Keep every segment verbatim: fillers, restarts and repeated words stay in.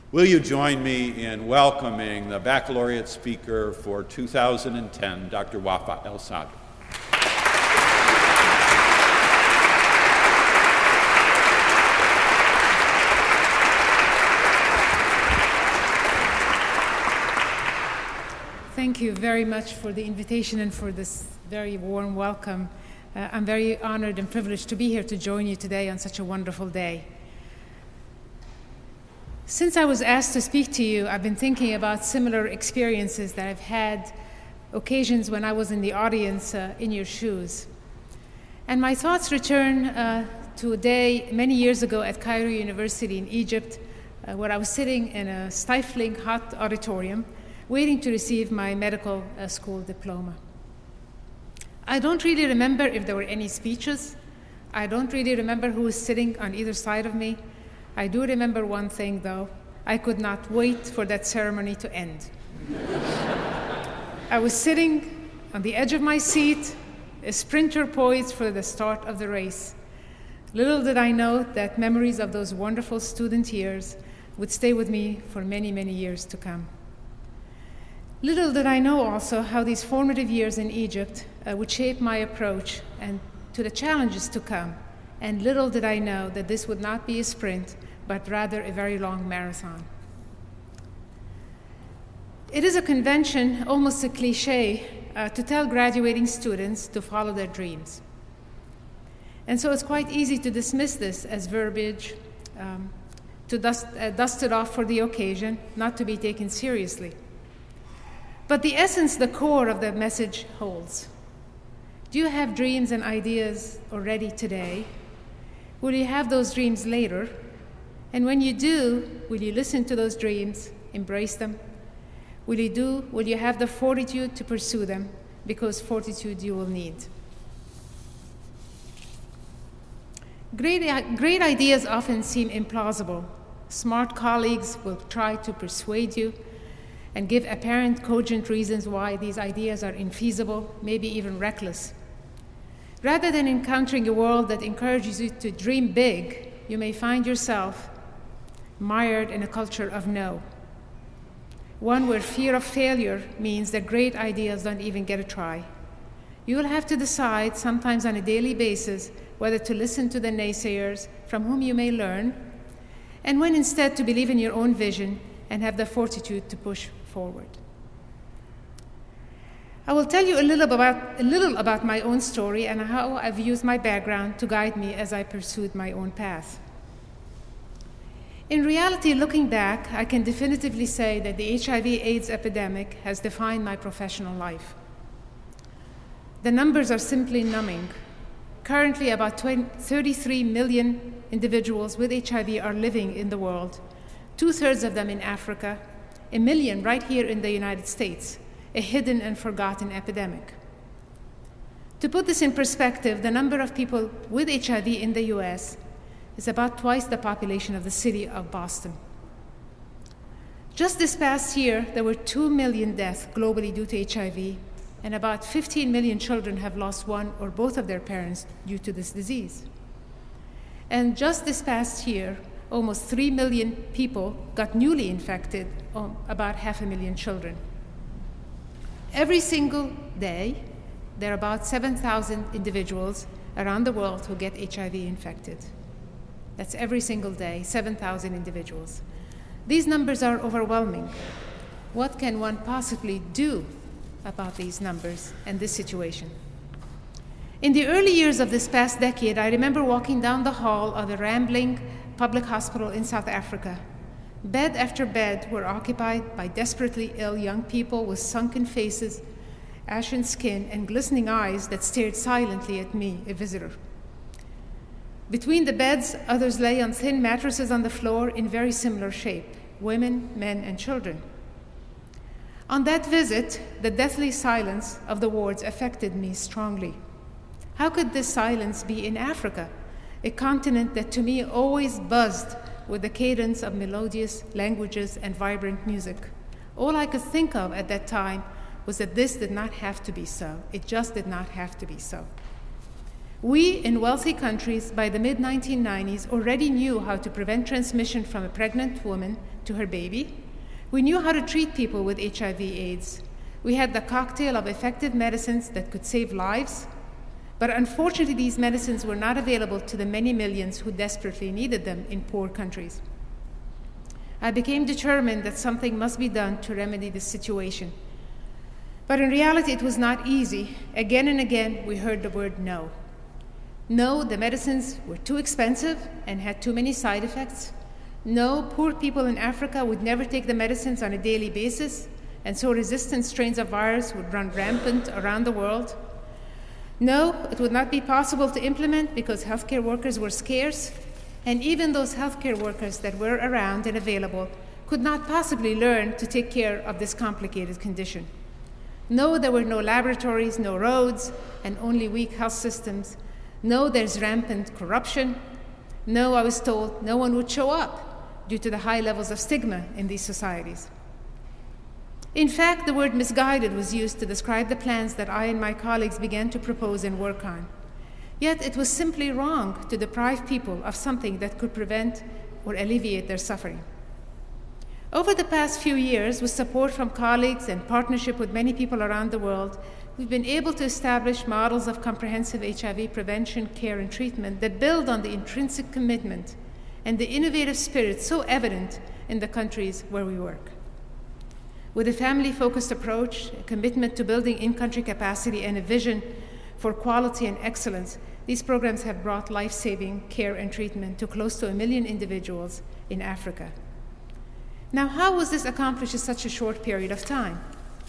Will you join me in welcoming the baccalaureate speaker for two thousand ten, Doctor Wafa El-Sadr. Thank you very much for the invitation and for this very warm welcome. Uh, I'm very honored and privileged to be here to join you today on such a wonderful day. Since I was asked to speak to you, I've been thinking about similar experiences that I've had, occasions when I was in the audience uh, in your shoes. And my thoughts return uh, to a day many years ago at Cairo University in Egypt, uh, where I was sitting in a stifling hot auditorium, waiting to receive my medical uh, school diploma. I don't really remember if there were any speeches. I don't really remember who was sitting on either side of me. I do remember one thing, though. I could not wait for that ceremony to end. I was sitting on the edge of my seat, a sprinter poised for the start of the race. Little did I know that memories of those wonderful student years would stay with me for many, many years to come. Little did I know also how these formative years in Egypt uh, would shape my approach and to the challenges to come. And little did I know that this would not be a sprint, but rather a very long marathon. It is a convention, almost a cliche, uh, to tell graduating students to follow their dreams. And so it's quite easy to dismiss this as verbiage, um, to dust, uh, dust it off for the occasion, not to be taken seriously. But the essence, the core of the message holds. Do you have dreams and ideas already today? Will you have those dreams later? And when you do, will you listen to those dreams, embrace them? Will you do, will you have the fortitude to pursue them? Because fortitude you will need. Great, great ideas often seem implausible. Smart colleagues will try to persuade you and give apparent cogent reasons why these ideas are infeasible, maybe even reckless. Rather than encountering a world that encourages you to dream big, you may find yourself mired in a culture of no. One where fear of failure means that great ideas don't even get a try. You will have to decide, sometimes on a daily basis, whether to listen to the naysayers from whom you may learn, and when instead to believe in your own vision and have the fortitude to push forward. I will tell you a little about, a little about my own story and how I've used my background to guide me as I pursued my own path. In reality, looking back, I can definitively say that the H I V AIDS epidemic has defined my professional life. The numbers are simply numbing. Currently, about thirty-three million individuals with H I V are living in the world, two-thirds of them in Africa, a million right here in the United States, a hidden and forgotten epidemic. To put this in perspective, the number of people with H I V in the U S is about twice the population of the city of Boston. Just this past year, there were two million deaths globally due to H I V, and about fifteen million children have lost one or both of their parents due to this disease. And just this past year, almost three million people got newly infected, um, about half a million children. Every single day, there are about seven thousand individuals around the world who get H I V infected. That's every single day, seven thousand individuals. These numbers are overwhelming. What can one possibly do about these numbers and this situation? In the early years of this past decade, I remember walking down the hall of a rambling public hospital in South Africa. Bed after bed were occupied by desperately ill young people with sunken faces, ashen skin, and glistening eyes that stared silently at me, a visitor. Between the beds, others lay on thin mattresses on the floor in very similar shape, women, men, and children. On that visit, the deathly silence of the wards affected me strongly. How could this silence be in Africa, a continent that to me always buzzed with the cadence of melodious languages and vibrant music? All I could think of at that time was that this did not have to be so. It just did not have to be so. We, in wealthy countries, by the mid nineteen nineties, already knew how to prevent transmission from a pregnant woman to her baby. We knew how to treat people with H I V AIDS. We had the cocktail of effective medicines that could save lives, but unfortunately these medicines were not available to the many millions who desperately needed them in poor countries. I became determined that something must be done to remedy this situation. But in reality, it was not easy. Again and again, we heard the word no. No, the medicines were too expensive and had too many side effects. No, poor people in Africa would never take the medicines on a daily basis, and so resistant strains of virus would run rampant around the world. No, it would not be possible to implement because healthcare workers were scarce, and even those healthcare workers that were around and available could not possibly learn to take care of this complicated condition. No, there were no laboratories, no roads, and only weak health systems. No, there's rampant corruption. No, I was told no one would show up due to the high levels of stigma in these societies. In fact, the word misguided was used to describe the plans that I and my colleagues began to propose and work on. Yet it was simply wrong to deprive people of something that could prevent or alleviate their suffering. Over the past few years, with support from colleagues and partnership with many people around the world, we've been able to establish models of comprehensive H I V prevention, care, and treatment that build on the intrinsic commitment and the innovative spirit so evident in the countries where we work. With a family-focused approach, a commitment to building in-country capacity, and a vision for quality and excellence, these programs have brought life-saving care and treatment to close to a million individuals in Africa. Now, how was this accomplished in such a short period of time?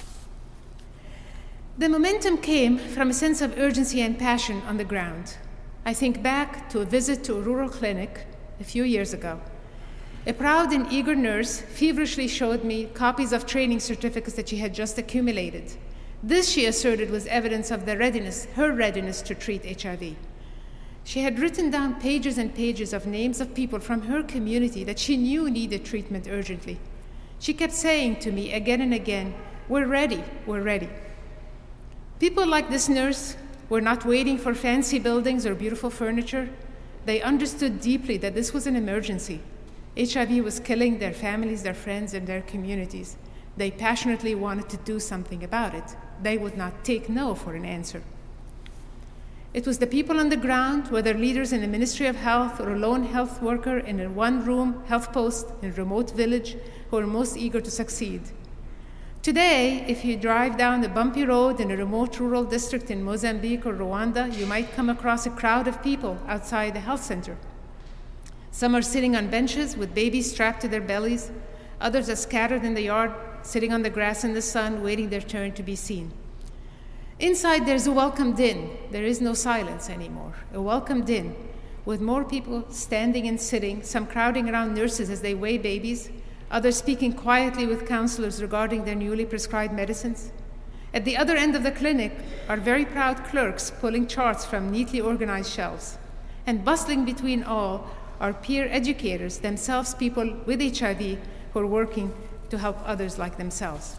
The momentum came from a sense of urgency and passion on the ground. I think back to a visit to a rural clinic a few years ago. A proud and eager nurse feverishly showed me copies of training certificates that she had just accumulated. This, she asserted, was evidence of the readiness, her readiness to treat H I V. She had written down pages and pages of names of people from her community that she knew needed treatment urgently. She kept saying to me again and again, "We're ready, we're ready." People like this nurse were not waiting for fancy buildings or beautiful furniture. They understood deeply that this was an emergency. H I V was killing their families, their friends, and their communities. They passionately wanted to do something about it. They would not take no for an answer. It was the people on the ground, whether leaders in the Ministry of Health or a lone health worker in a one-room health post in a remote village, who were most eager to succeed. Today, if you drive down a bumpy road in a remote rural district in Mozambique or Rwanda, you might come across a crowd of people outside the health center. Some are sitting on benches with babies strapped to their bellies. Others are scattered in the yard, sitting on the grass in the sun, waiting their turn to be seen. Inside, there's a welcome din. There is no silence anymore. A welcome din, with more people standing and sitting, some crowding around nurses as they weigh babies, others speaking quietly with counselors regarding their newly prescribed medicines. At the other end of the clinic are very proud clerks pulling charts from neatly organized shelves. And bustling between all are peer educators, themselves people with H I V who are working to help others like themselves.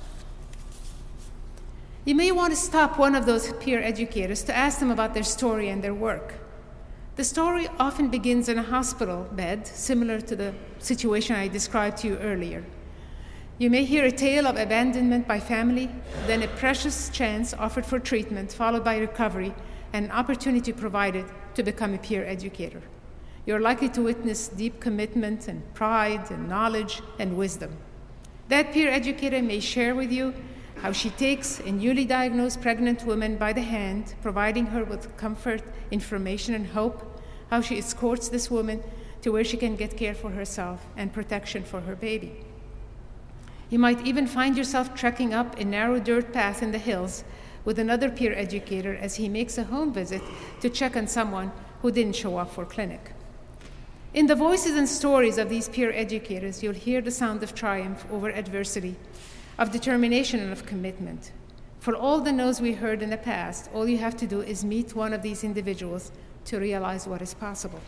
You may want to stop one of those peer educators to ask them about their story and their work. The story often begins in a hospital bed, similar to the situation I described to you earlier. You may hear a tale of abandonment by family, then a precious chance offered for treatment, followed by recovery, and an opportunity provided to become a peer educator. You're likely to witness deep commitment and pride and knowledge and wisdom. That peer educator may share with you how she takes a newly diagnosed pregnant woman by the hand, providing her with comfort, information, and hope, how she escorts this woman to where she can get care for herself and protection for her baby. You might even find yourself trekking up a narrow dirt path in the hills with another peer educator as he makes a home visit to check on someone who didn't show up for clinic. In the voices and stories of these peer educators, you'll hear the sound of triumph over adversity, of determination and of commitment. For all the no's we heard in the past, all you have to do is meet one of these individuals to realize what is possible.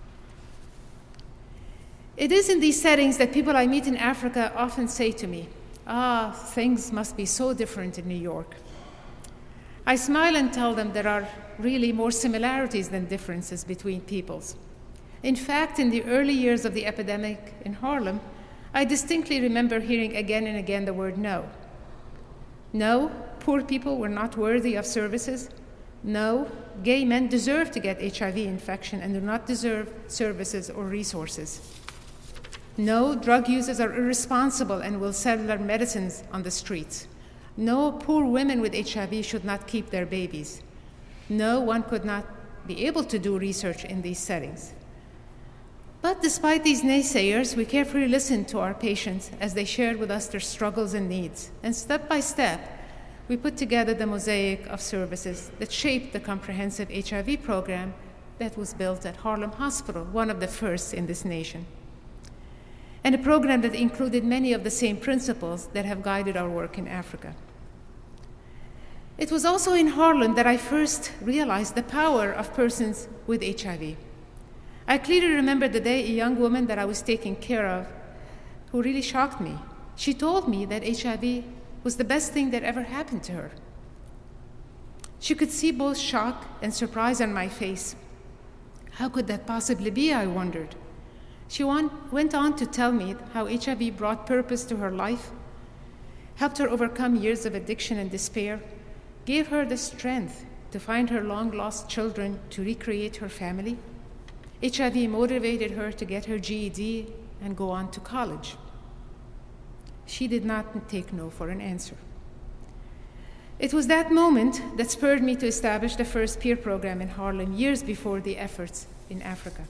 It is in these settings that people I meet in Africa often say to me, "Ah, things must be so different in New York." I smile and tell them there are really more similarities than differences between peoples. In fact, in the early years of the epidemic in Harlem, I distinctly remember hearing again and again the word no. No, poor people were not worthy of services. No, gay men deserve to get H I V infection and do not deserve services or resources. No, drug users are irresponsible and will sell their medicines on the streets. No, poor women with H I V should not keep their babies. No, one could not be able to do research in these settings. But despite these naysayers, we carefully listened to our patients as they shared with us their struggles and needs. And step by step, we put together the mosaic of services that shaped the comprehensive H I V program that was built at Harlem Hospital, one of the first in this nation. And a program that included many of the same principles that have guided our work in Africa. It was also in Harlem that I first realized the power of persons with H I V. I clearly remember the day a young woman that I was taking care of who really shocked me. She told me that H I V was the best thing that ever happened to her. She could see both shock and surprise on my face. How could that possibly be, I wondered. She went on to tell me how H I V brought purpose to her life, helped her overcome years of addiction and despair, gave her the strength to find her long-lost children, to recreate her family. H I V motivated her to get her G E D and go on to college. She did not take no for an answer. It was that moment that spurred me to establish the first peer program in Harlem years before the efforts in Africa.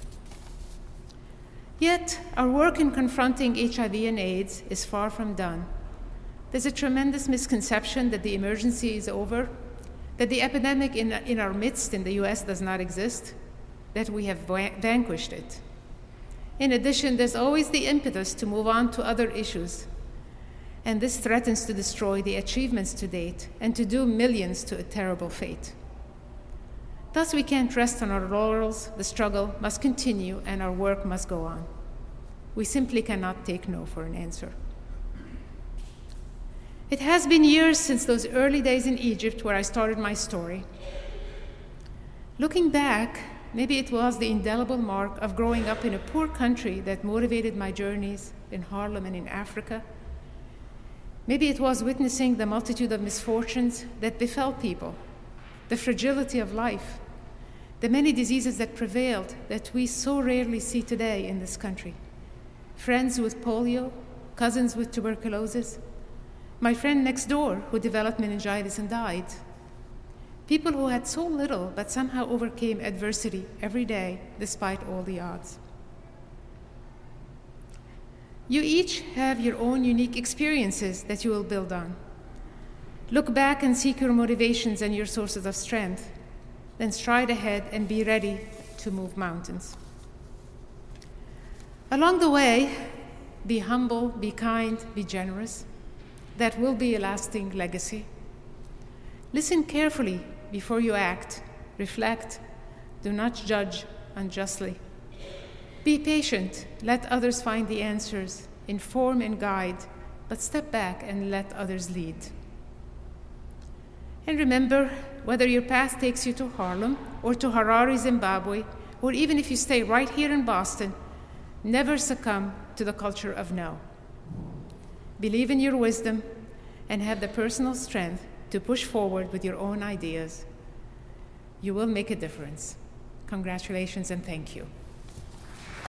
Yet, our work in confronting H I V and AIDS is far from done. There's a tremendous misconception that the emergency is over, that the epidemic in, in our midst in the U S does not exist, that we have vanquished it. In addition, there's always the impetus to move on to other issues, and this threatens to destroy the achievements to date and to doom millions to a terrible fate. Thus, we can't rest on our laurels. The struggle must continue, and our work must go on. We simply cannot take no for an answer. It has been years since those early days in Egypt where I started my story. Looking back, maybe it was the indelible mark of growing up in a poor country that motivated my journeys in Harlem and in Africa. Maybe it was witnessing the multitude of misfortunes that befell people, the fragility of life, the many diseases that prevailed that we so rarely see today in this country. Friends with polio, cousins with tuberculosis, my friend next door who developed meningitis and died. People who had so little but somehow overcame adversity every day despite all the odds. You each have your own unique experiences that you will build on. Look back and seek your motivations and your sources of strength. Then stride ahead and be ready to move mountains. Along the way, be humble, be kind, be generous. That will be a lasting legacy. Listen carefully before you act. Reflect. Do not judge unjustly. Be patient. Let others find the answers. Inform and guide, but step back and let others lead. And remember, whether your path takes you to Harlem or to Harare, Zimbabwe, or even if you stay right here in Boston, never succumb to the culture of no. Believe in your wisdom and have the personal strength to push forward with your own ideas. You will make a difference. Congratulations and thank you.